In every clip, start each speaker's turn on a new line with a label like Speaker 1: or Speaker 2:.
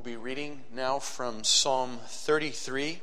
Speaker 1: be reading now from Psalm 33.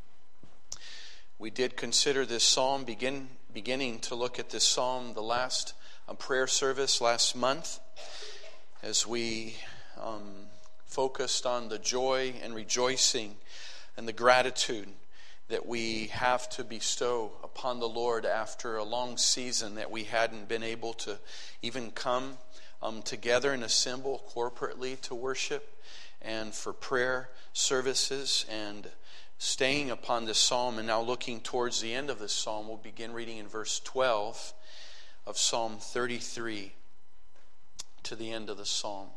Speaker 1: We did consider this psalm, beginning to look at this psalm the last prayer service last month, as we focused on the joy and rejoicing and the gratitude that we have to bestow upon the Lord after a long season that we hadn't been able to even come together and assemble corporately to worship and for prayer services, and staying upon this psalm. And now looking towards the end of this psalm, we'll begin reading in verse 12 of Psalm 33 to the end of the psalm.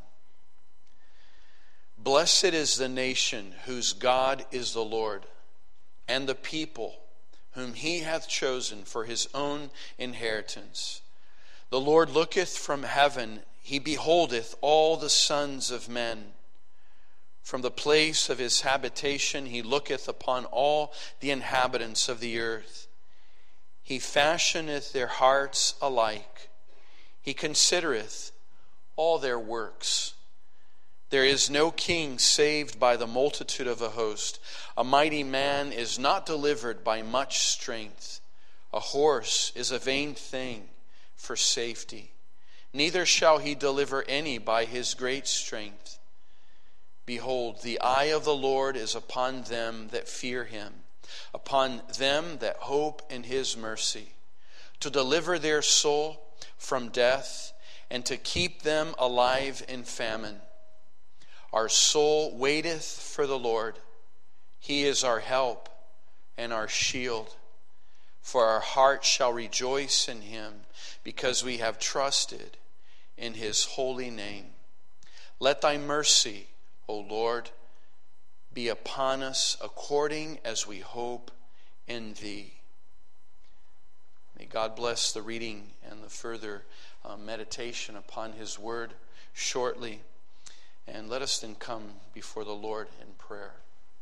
Speaker 1: Blessed is the nation whose God is the Lord, and the people whom he hath chosen for his own inheritance. The Lord looketh from heaven, he beholdeth all the sons of men. From the place of his habitation he looketh upon all the inhabitants of the earth. He fashioneth their hearts alike. He considereth all their works. There is no king saved by the multitude of a host. A mighty man is not delivered by much strength. A horse is a vain thing for safety. Neither shall he deliver any by his great strength. Behold, the eye of the Lord is upon them that fear him, upon them that hope in his mercy, to deliver their soul from death and to keep them alive in famine. Our soul waiteth for the Lord. He is our help and our shield. For our heart shall rejoice in him, because we have trusted in his holy name. Let thy mercy, O Lord, be upon us according as we hope in thee. May God bless the reading and the further meditation upon his word shortly. And let us then come before the Lord in prayer.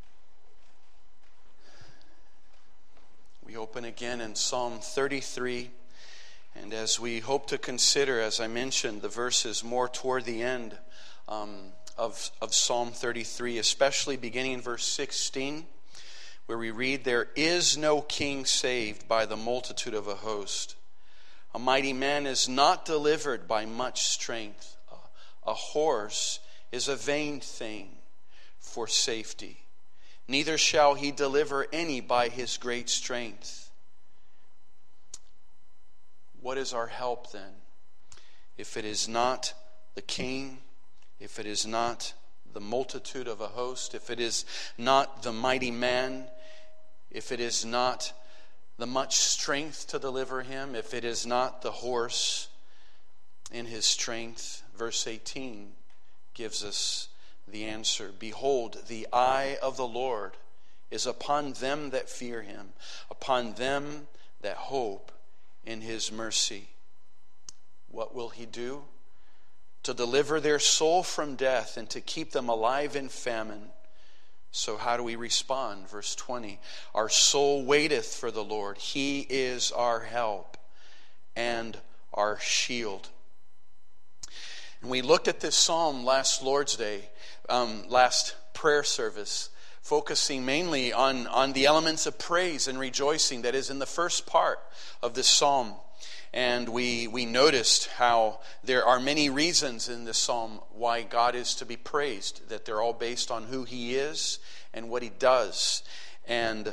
Speaker 1: We open again in Psalm 33. And as we hope to consider, as I mentioned, the verses more toward the end of Psalm 33, especially beginning in verse 16, where we read, "There is no king saved by the multitude of a host. A mighty man is not delivered by much strength. A horse is a vain thing for safety. Neither shall he deliver any by his great strength." What is our help then? If it is not the king, if it is not the multitude of a host, if it is not the mighty man, if it is not the much strength to deliver him, if it is not the horse in his strength, verse 18 gives us the answer. Behold, the eye of the Lord is upon them that fear him, upon them that hope in his mercy. What will he do? To deliver their soul from death and to keep them alive in famine. So how do we respond? Verse 20, our soul waiteth for the Lord. He is our help and our shield. And we looked at this psalm last Lord's Day, last prayer service, focusing mainly on the elements of praise and rejoicing that is in the first part of this psalm. And we noticed how there are many reasons in this psalm why God is to be praised, that they're all based on who he is and what he does. And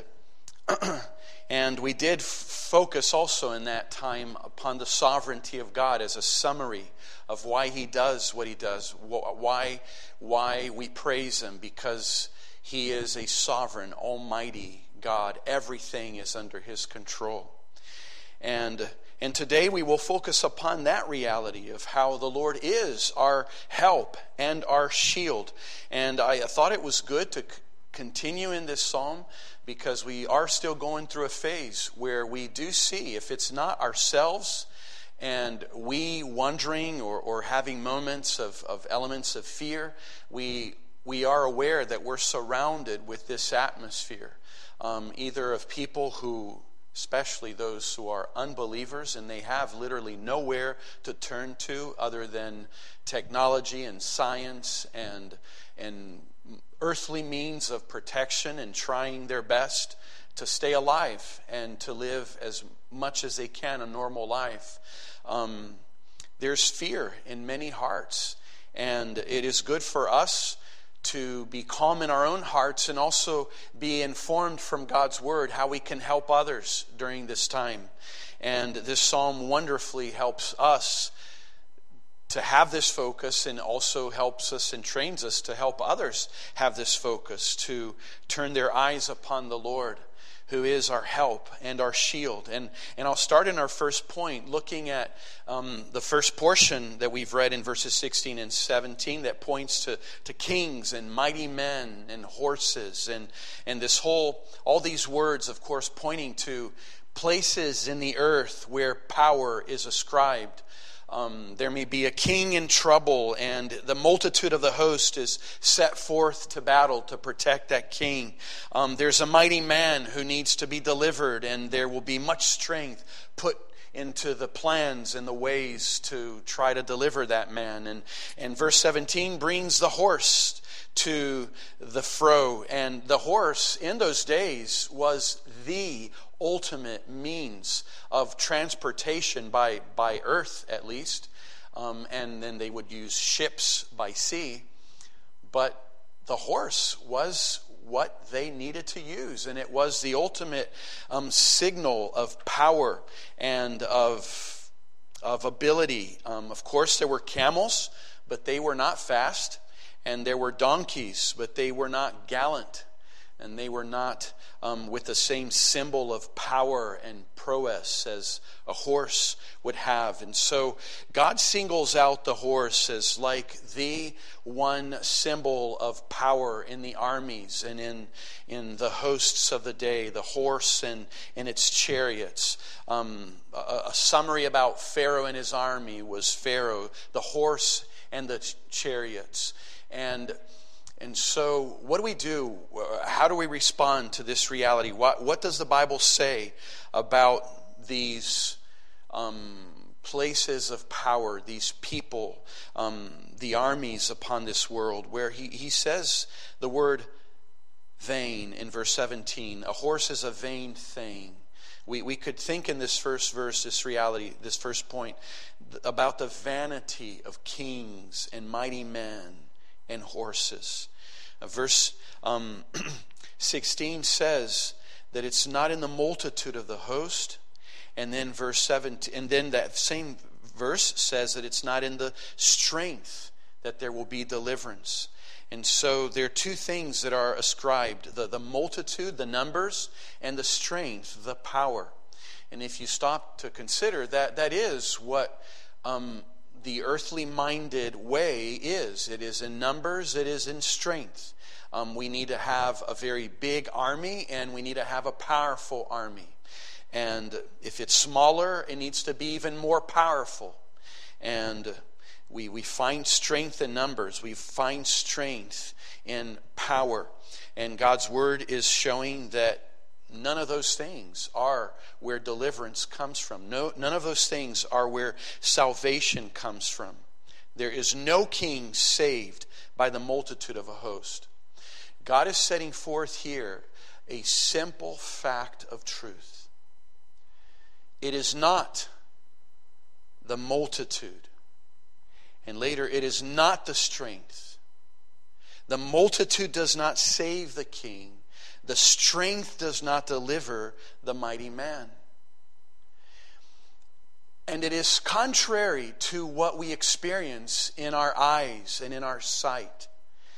Speaker 1: we did focus also in that time upon the sovereignty of God as a summary of why he does what he does, why we praise him, because he is a sovereign, almighty God. Everything is under his control. And today we will focus upon that reality of how the Lord is our help and our shield. And I thought it was good to continue in this psalm, because we are still going through a phase where we do see, if it's not ourselves and we wondering or having moments of elements of fear, we are aware that we're surrounded with this atmosphere, either of people who, especially those who are unbelievers, and they have literally nowhere to turn to other than technology and science and earthly means of protection and trying their best to stay alive and to live as much as they can a normal life. There's fear in many hearts, and it is good for us to be calm in our own hearts and also be informed from God's Word how we can help others during this time. And this psalm wonderfully helps us to have this focus, and also helps us and trains us to help others have this focus, to turn their eyes upon the Lord, who is our help and our shield. And I'll start in our first point, looking at the first portion that we've read in verses 16 and 17 that points to kings and mighty men and horses. And this all these words, of course, pointing to places in the earth where power is ascribed. There may be a king in trouble, and the multitude of the host is set forth to battle to protect that king. There's a mighty man who needs to be delivered, and there will be much strength put into the plans and the ways to try to deliver that man. And verse 17 brings the horse to the fro. And the horse in those days was the ultimate means of transportation by earth, at least. And then they would use ships by sea. But the horse was what they needed to use, and it was the ultimate signal of power and of ability. Of course, there were camels, but they were not fast, and there were donkeys, but they were not gallant, and they were not with the same symbol of power and prowess as a horse would have. And so God singles out the horse as like the one symbol of power in the armies and in the hosts of the day, the horse and its chariots. A summary about Pharaoh and his army was Pharaoh, the horse and the chariots. And so what do we do? How do we respond to this reality? What does the Bible say about these places of power, these people, the armies upon this world, where he says the word vain in verse 17. A horse is a vain thing. We could think in this first verse, this reality, this first point, about the vanity of kings and mighty men and horses. Verse 16 says that it's not in the multitude of the host, and then verse 17, and then that same verse says that it's not in the strength that there will be deliverance. And so there are two things that are ascribed: the multitude, the numbers, and the strength, the power. And if you stop to consider that is what the earthly minded way is. It is in numbers, it is in strength. We need to have a very big army, and we need to have a powerful army. And if it's smaller, it needs to be even more powerful. And we find strength in numbers. We find strength in power. And God's word is showing that none of those things are where deliverance comes from. None of those things are where salvation comes from. There is no king saved by the multitude of a host. God is setting forth here a simple fact of truth. It is not the multitude. And later, it is not the strength. The multitude does not save the king. The strength does not deliver the mighty man. And it is contrary to what we experience in our eyes and in our sight.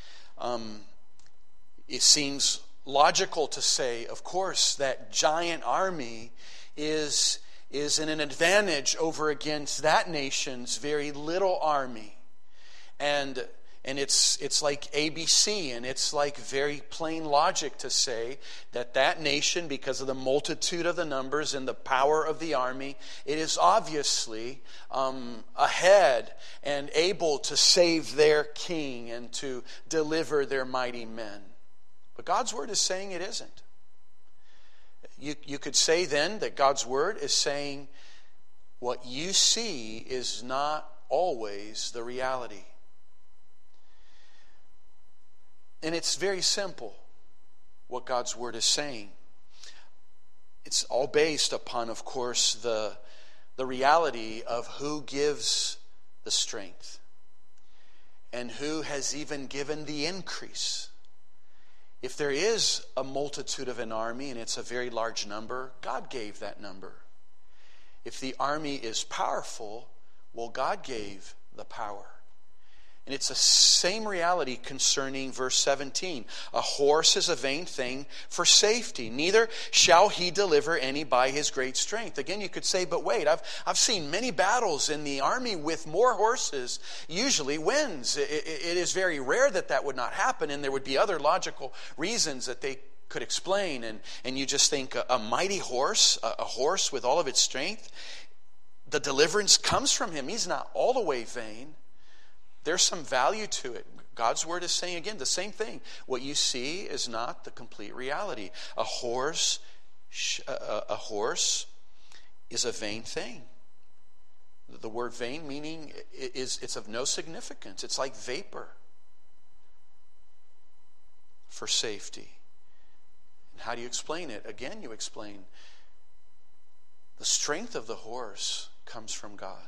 Speaker 1: It seems logical to say, of course, that giant army is in an advantage over against that nation's very little army. And it's like ABC, and it's like very plain logic to say that nation, because of the multitude of the numbers and the power of the army, it is obviously ahead and able to save their king and to deliver their mighty men. But God's word is saying it isn't. You could say then that God's word is saying what you see is not always the reality. And it's very simple what God's word is saying. It's all based upon, of course, the reality of who gives the strength and who has even given the increase. If there is a multitude of an army, and it's a very large number, God gave that number. If the army is powerful, well, God gave the power. And it's the same reality concerning verse 17. A horse is a vain thing for safety. Neither shall he deliver any by his great strength. Again, you could say, but wait, I've seen many battles in the army with more horses usually wins. It is very rare that would not happen, and there would be other logical reasons that they could explain. And you just think a mighty horse, a horse with all of its strength, the deliverance comes from him. He's not all the way vain. There's some value to it. God's word is saying again the same thing. What you see is not the complete reality. A horse is a vain thing. The word vain meaning it's of no significance. It's like vapor for safety. And how do you explain it? Again, you explain the strength of the horse comes from God.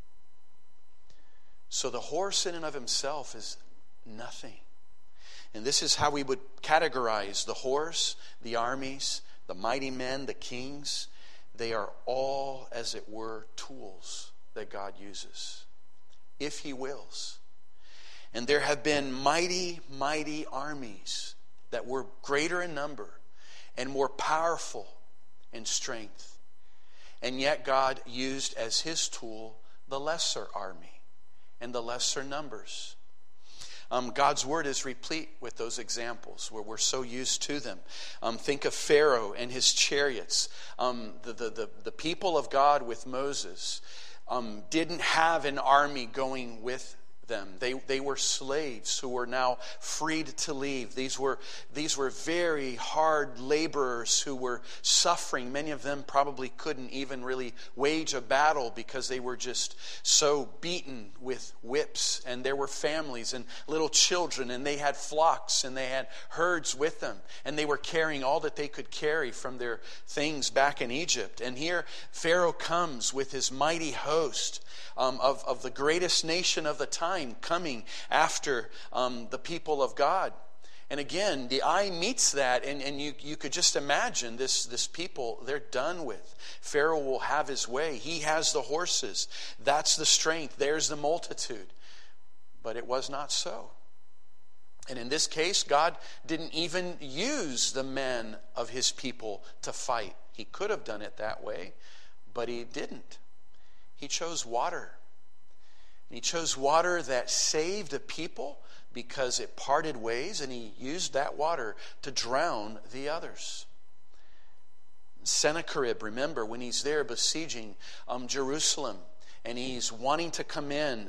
Speaker 1: So the horse in and of himself is nothing. And this is how we would categorize the horse, the armies, the mighty men, the kings. They are all, as it were, tools that God uses, if he wills. And there have been mighty, mighty armies that were greater in number and more powerful in strength. And yet God used as his tool the lesser army and the lesser numbers. God's word is replete with those examples where we're so used to them. Think of Pharaoh and his chariots. The people of God with Moses didn't have an army going with them. They were slaves who were now freed to leave. These were very hard laborers who were suffering. Many of them probably couldn't even really wage a battle because they were just so beaten with whips. And there were families and little children, and they had flocks and they had herds with them, and they were carrying all that they could carry from their things back in Egypt. And here Pharaoh comes with his mighty host of the greatest nation of the time coming after the people of God. And again, the eye meets that, and you could just imagine this people, they're done with. Pharaoh will have his way. He has the horses. That's the strength. There's the multitude. But it was not so. And in this case, God didn't even use the men of his people to fight. He could have done it that way, but he didn't. He chose water. And he chose water that saved a people because it parted ways, and he used that water to drown the others. Sennacherib, remember, when he's there besieging Jerusalem, and he's wanting to come in.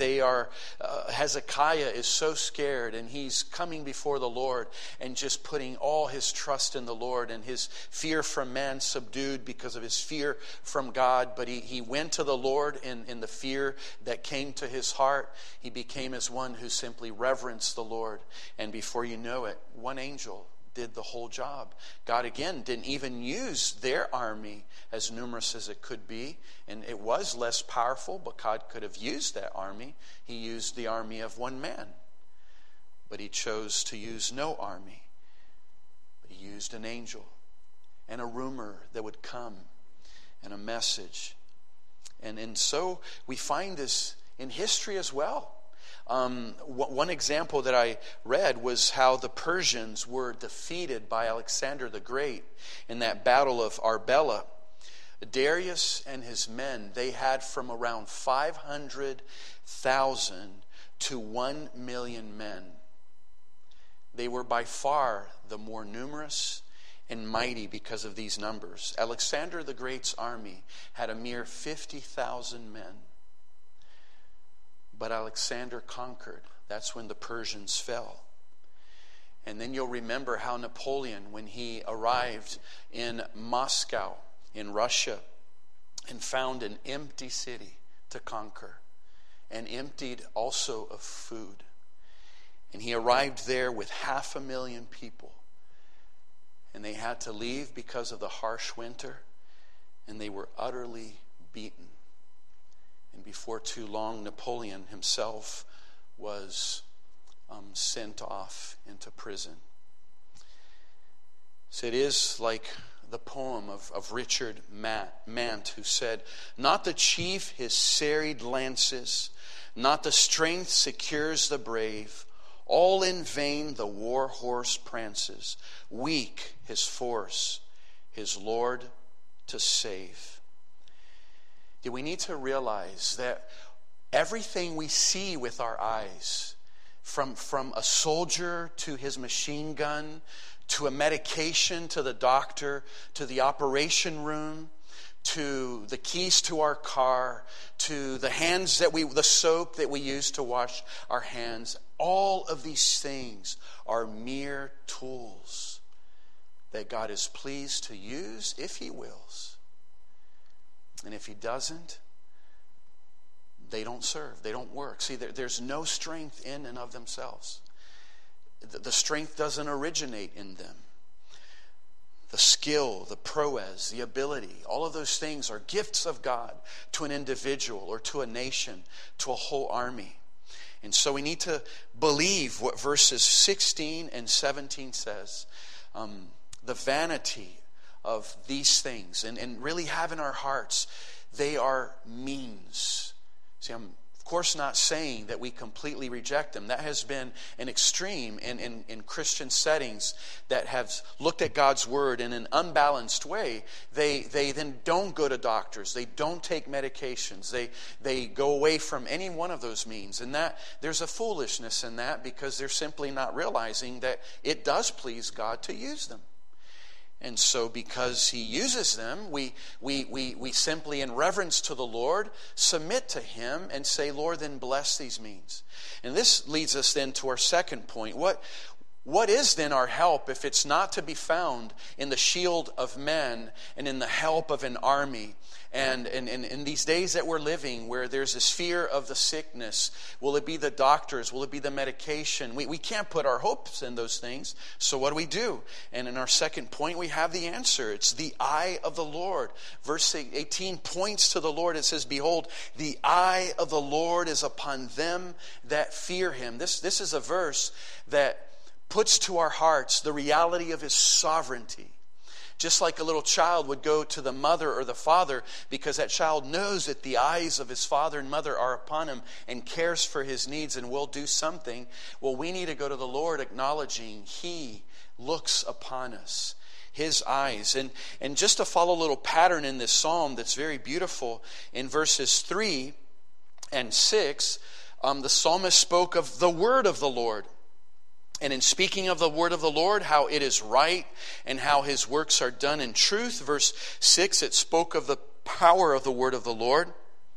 Speaker 1: Hezekiah is so scared, and he's coming before the Lord and just putting all his trust in the Lord, and his fear from man subdued because of his fear from God. But he went to the Lord in the fear that came to his heart. He became as one who simply reverenced the Lord. And before you know it, one angel did the whole job. God again didn't even use their army as numerous as it could be, and it was less powerful, but God could have used that army. He used the army of one man, but he chose to use no army. He used an angel and a rumor that would come and a message. And so we find this in history as well. One example that I read was how the Persians were defeated by Alexander the Great in that battle of Arbela. Darius and his men, they had from around 500,000 to 1 million men. They were by far the more numerous and mighty because of these numbers. Alexander the Great's army had a mere 50,000 men. But Alexander conquered. That's when the Persians fell. And then you'll remember how Napoleon, when he arrived in Moscow, in Russia, and found an empty city to conquer, and emptied also of food. And he arrived there with 500,000 people. And they had to leave because of the harsh winter. And they were utterly beaten. And before too long, Napoleon himself was sent off into prison. So it is like the poem of Richard Mant, who said, "Not the chief his serried lances, not the strength secures the brave. All in vain the war horse prances, weak his force, his Lord to save." We need to realize that everything we see with our eyes, from a soldier to his machine gun, to a medication, to the doctor, to the operation room, to the keys to our car, to the soap that we use to wash our hands, all of these things are mere tools that God is pleased to use if He wills. And if He doesn't, they don't serve, they don't work. See, there's no strength in and of themselves. The strength doesn't originate in them. The skill, the prowess, the ability, all of those things are gifts of God to an individual or to a nation, to a whole army. And so we need to believe what verses 16 and 17 says. The vanity of these things, and really have in our hearts, they are means. See, I'm of course not saying that we completely reject them. That has been an extreme in Christian settings that have looked at God's Word in an unbalanced way. They then don't go to doctors. They don't take medications. They go away from any one of those means. And that there's a foolishness in that, because they're simply not realizing that it does please God to use them. And so because He uses them, we simply, in reverence to the Lord, submit to Him and say, Lord, then bless these means. And this leads us then to our second point. What is then our help if it's not to be found in the shield of men and in the help of an army? And in these days that we're living, where there's this fear of the sickness, will it be the doctors? Will it be the medication? We can't put our hopes in those things. So what do? And in our second point, we have the answer. It's the eye of the Lord. Verse 18 points to the Lord. It says, "Behold, the eye of the Lord is upon them that fear Him." This is a verse that puts to our hearts the reality of His sovereignty. Just like a little child would go to the mother or the father because that child knows that the eyes of his father and mother are upon him and cares for his needs and will do something. Well, we need to go to the Lord acknowledging He looks upon us. His eyes. And just to follow a little pattern in this psalm that's very beautiful, in verses 3 and 6, the psalmist spoke of the word of the Lord. And in speaking of the word of the Lord, how it is right and how His works are done in truth. Verse 6, it spoke of the power of the word of the Lord,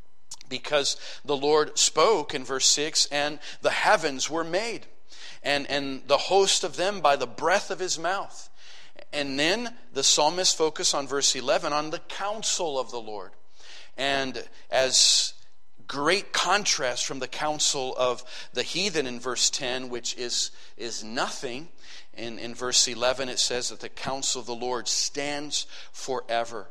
Speaker 1: because the Lord spoke in verse 6, and the heavens were made, and the host of them by the breath of His mouth. And then the psalmist focused on verse 11 on the counsel of the Lord. And as great contrast from the counsel of the heathen in verse 10, which is nothing. In verse 11 it says that the counsel of the Lord stands forever.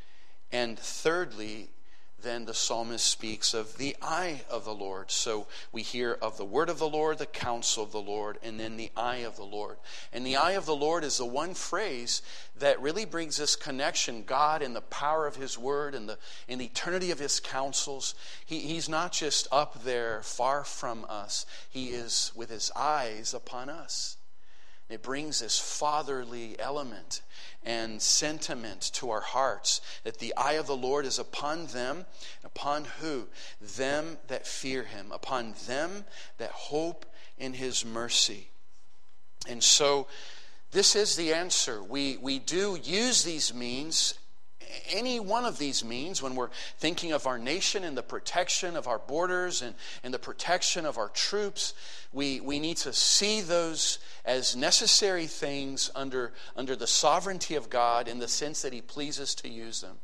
Speaker 1: And thirdly, then the psalmist speaks of the eye of the Lord. So we hear of the word of the Lord, the counsel of the Lord, and then the eye of the Lord. And the eye of the Lord is the one phrase that really brings this connection. God in the power of His word and in the eternity of His counsels. He's not just up there far from us. He is with His eyes upon us. It brings this fatherly element and sentiment to our hearts, that the eye of the Lord is upon them. Upon who? Them that fear Him. Upon them that hope in His mercy. And so this is the answer. We do use these means, any one of these means, when we're thinking of our nation and the protection of our borders and the protection of our troops. We need to see those as necessary things under the sovereignty of God, in the sense that He pleases to use them.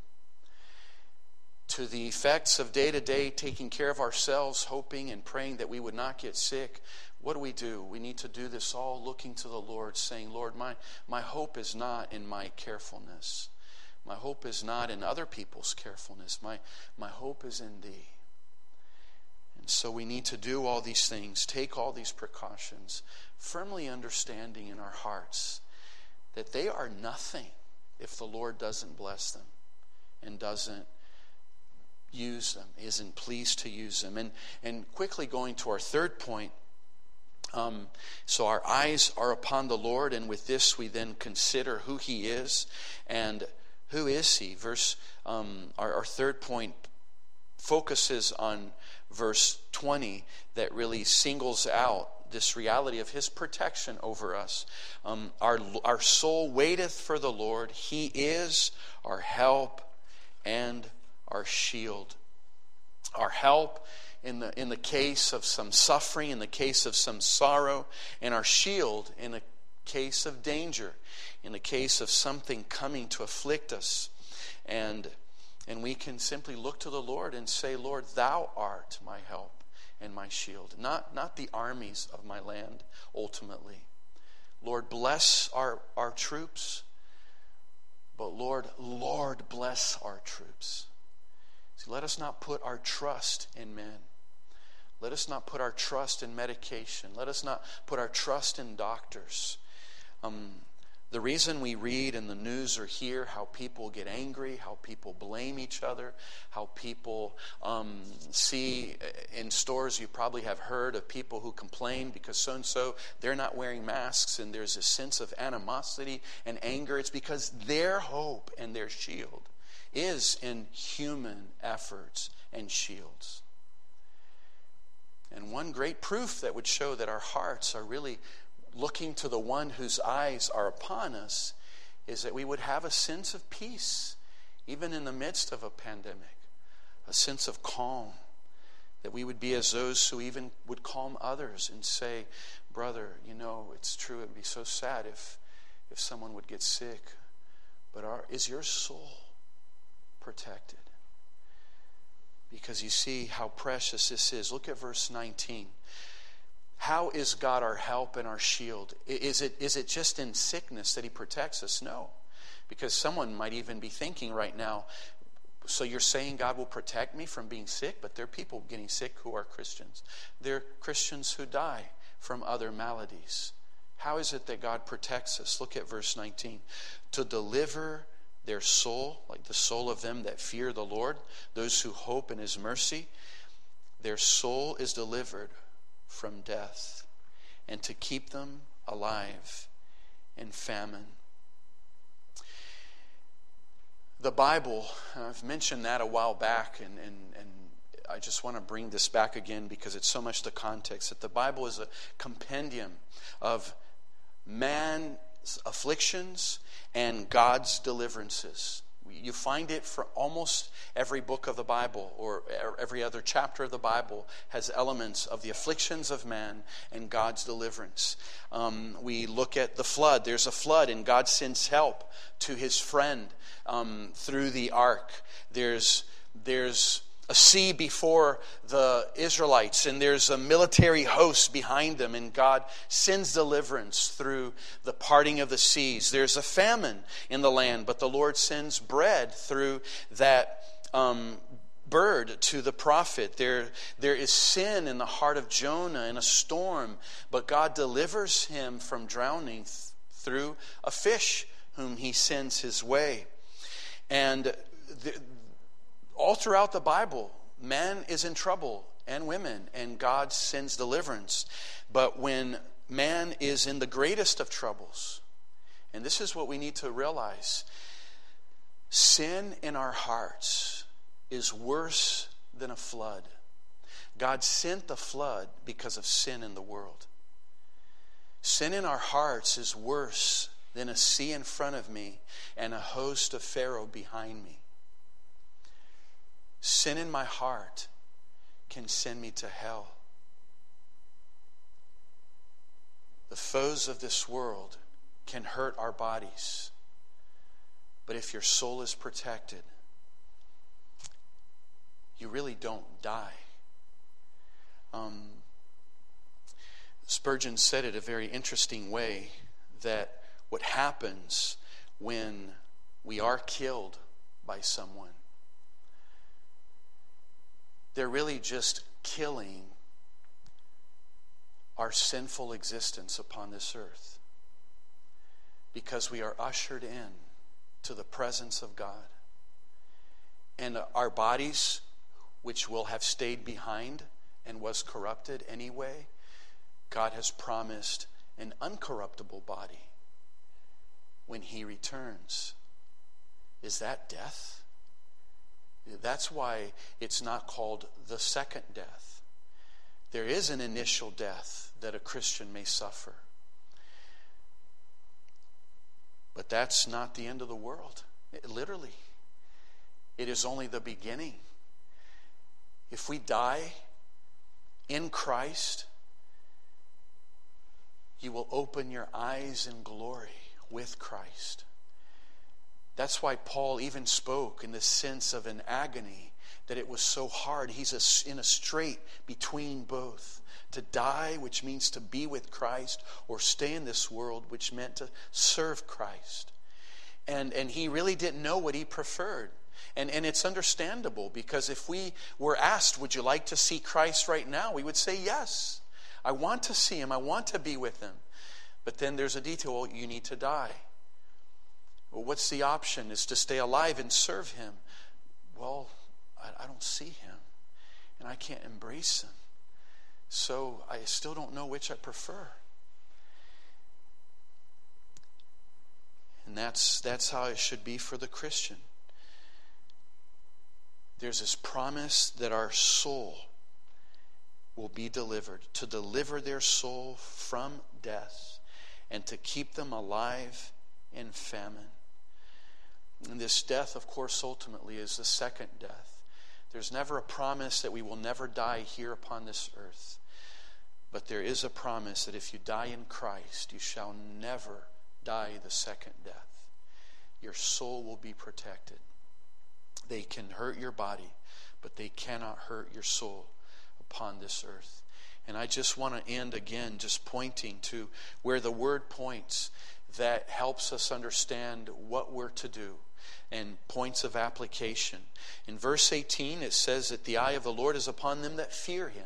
Speaker 1: To the effects of day-to-day taking care of ourselves, hoping and praying that we would not get sick, what do? We need to do this all looking to the Lord, saying, Lord, my hope is not in my carefulness. My hope is not in other people's carefulness. My hope is in Thee. And so we need to do all these things, take all these precautions, firmly understanding in our hearts that they are nothing if the Lord doesn't bless them and doesn't use them, isn't pleased to use them. And quickly going to our third point, so our eyes are upon the Lord, and with this we then consider who He is and who is He. Our third point focuses on verse 20 that really singles out this reality of His protection over us. Our soul waiteth for the Lord. He is our help and our shield. Our help in the case of some suffering, in the case of some sorrow, and our shield in the case of danger, in the case of something coming to afflict us. And we can simply look to the Lord and say, Lord, Thou art my help and my shield. Not the armies of my land, ultimately. Lord, bless our troops. But Lord, bless our troops. See, let us not put our trust in men. Let us not put our trust in medication. Let us not put our trust in doctors. The reason we read in the news or hear how people get angry, how people blame each other, how people see in stores, you probably have heard of people who complain because so-and-so, they're not wearing masks, and there's a sense of animosity and anger. It's because their hope and their shield is in human efforts and shields. And one great proof that would show that our hearts are really looking to the one whose eyes are upon us is that we would have a sense of peace, even in the midst of a pandemic, a sense of calm, that we would be as those who even would calm others and say, brother, it's true, it would be so sad if someone would get sick, but is your soul protected? Because you see how precious this is. Look at verse 19. How is God our help and our shield? Is it just in sickness that He protects us? No. Because someone might even be thinking right now, so you're saying God will protect me from being sick? But there are people getting sick who are Christians. There are Christians who die from other maladies. How is it that God protects us? Look at verse 19. To deliver their soul, like the soul of them that fear the Lord, those who hope in His mercy, their soul is delivered from death, and to keep them alive in famine. The Bible, I've mentioned that a while back, and I just want to bring this back again because it's so much the context, that the Bible is a compendium of man's afflictions and God's deliverances. You find it for almost every book of the Bible, or every other chapter of the Bible has elements of the afflictions of man and God's deliverance. We look at the flood. There's a flood and God sends help to His friend through the ark. There's a sea before the Israelites, and there's a military host behind them, and God sends deliverance through the parting of the seas. There's a famine in the land, but the Lord sends bread through that bird to the prophet. There is sin in the heart of Jonah in a storm, but God delivers him from drowning through a fish whom He sends his way. And all throughout the Bible, man is in trouble, and women, and God sends deliverance. But when man is in the greatest of troubles, and this is what we need to realize, sin in our hearts is worse than a flood. God sent the flood because of sin in the world. Sin in our hearts is worse than a sea in front of me and a host of Pharaoh behind me. Sin in my heart can send me to hell. The foes of this world can hurt our bodies. But if your soul is protected, you really don't die. Spurgeon said it a very interesting way, that what happens when we are killed by someone, they're really just killing our sinful existence upon this earth, because we are ushered in to the presence of God. And our bodies, which will have stayed behind and was corrupted anyway, God has promised an uncorruptible body when He returns. Is that death? That's why it's not called the second death. There is an initial death that a Christian may suffer. But that's not the end of the world. Literally. It is only the beginning. If we die in Christ, you will open your eyes in glory with Christ. That's why Paul even spoke in the sense of an agony, that it was so hard. He's in a strait between both. To die, which means to be with Christ, or stay in this world, which meant to serve Christ. And he really didn't know what he preferred. And it's understandable, because if we were asked, would you like to see Christ right now? We would say yes. I want to see Him. I want to be with Him. But then there's a detail. Well, you need to die. Well, what's the option? Is to stay alive and serve Him. Well, I don't see Him, and I can't embrace Him. So I still don't know which I prefer. And that's how it should be for the Christian. There's this promise that our soul will be delivered, to deliver their soul from death and to keep them alive in famine. And this death, of course, ultimately is the second death. There's never a promise that we will never die here upon this earth. But there is a promise that if you die in Christ, you shall never die the second death. Your soul will be protected. They can hurt your body, but they cannot hurt your soul upon this earth. And I just want to end again just pointing to where the Word points that helps us understand what we're to do and points of application. In verse 18 it says that the eye of the Lord is upon them that fear Him.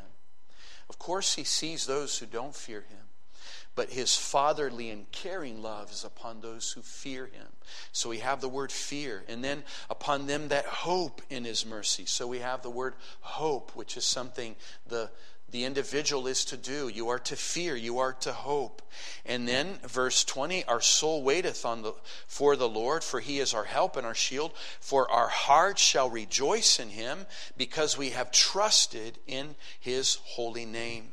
Speaker 1: Of course He sees those who don't fear Him, but His fatherly and caring love is upon those who fear Him. So we have the word fear. And then upon them that hope in His mercy. So we have the word hope, which is something the individual is to do. You are to fear. You are to hope. And then verse 20, our soul waiteth for the Lord, for He is our help and our shield. For our heart shall rejoice in Him, because we have trusted in His holy name.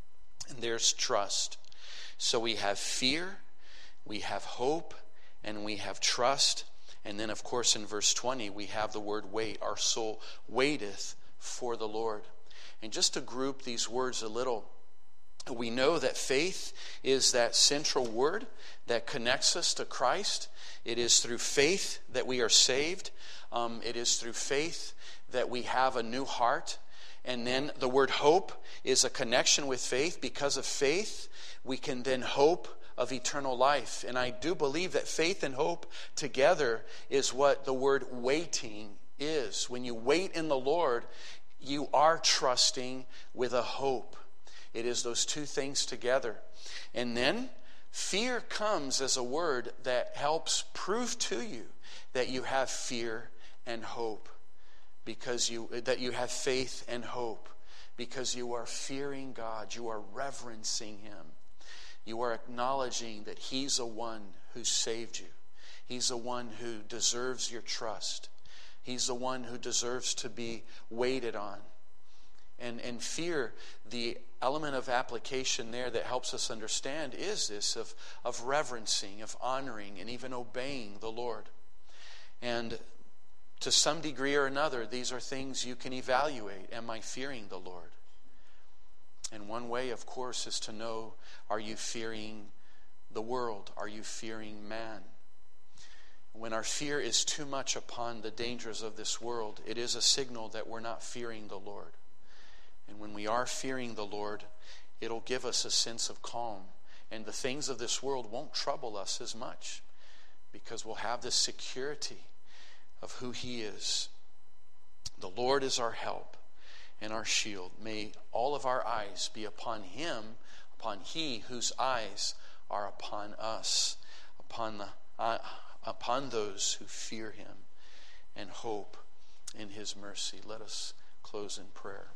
Speaker 1: And there's trust. So we have fear, we have hope, and we have trust. And then, of course, in verse 20, we have the word wait. Our soul waiteth for the Lord. And just to group these words a little, we know that faith is that central word that connects us to Christ. It is through faith that we are saved. It is through faith that we have a new heart. And then the word hope is a connection with faith. Because of faith, we can then hope of eternal life. And I do believe that faith and hope together is what the word waiting is. When you wait in the Lord, you are trusting with a hope. It is those two things together. And then fear comes as a word that helps prove to you that you have fear and hope, because that you have faith and hope, because you are fearing God, you are reverencing Him. You are acknowledging that He's the one who saved you. He's the one who deserves your trust. He's the one who deserves to be waited on. And fear, the element of application there that helps us understand is this of reverencing, of honoring, and even obeying the Lord. And to some degree or another, these are things you can evaluate. Am I fearing the Lord? And one way, of course, is to know, are you fearing the world? Are you fearing man? When our fear is too much upon the dangers of this world, it is a signal that we're not fearing the Lord. And when we are fearing the Lord, it'll give us a sense of calm. And the things of this world won't trouble us as much because we'll have this security of who He is. The Lord is our help and our shield. May all of our eyes be upon Him, upon He whose eyes are upon us, upon those who fear Him and hope in His mercy. Let us close in prayer.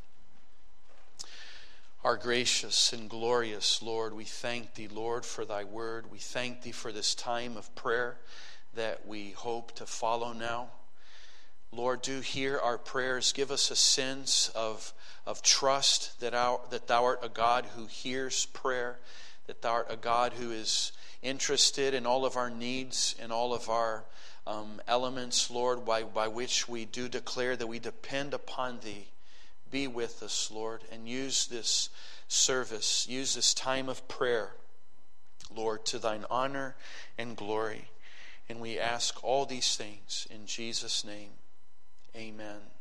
Speaker 1: Our gracious and glorious Lord, we thank Thee, Lord, for Thy word. We thank Thee for this time of prayer that we hope to follow now. Lord, do hear our prayers. Give us a sense of trust that Thou art a God who hears prayer, that Thou art a God who is interested in all of our needs and all of our elements, Lord, by which we do declare that we depend upon Thee. Be with us, Lord, and use this service, use this time of prayer, Lord, to Thine honor and glory. And we ask all these things in Jesus' name. Amen.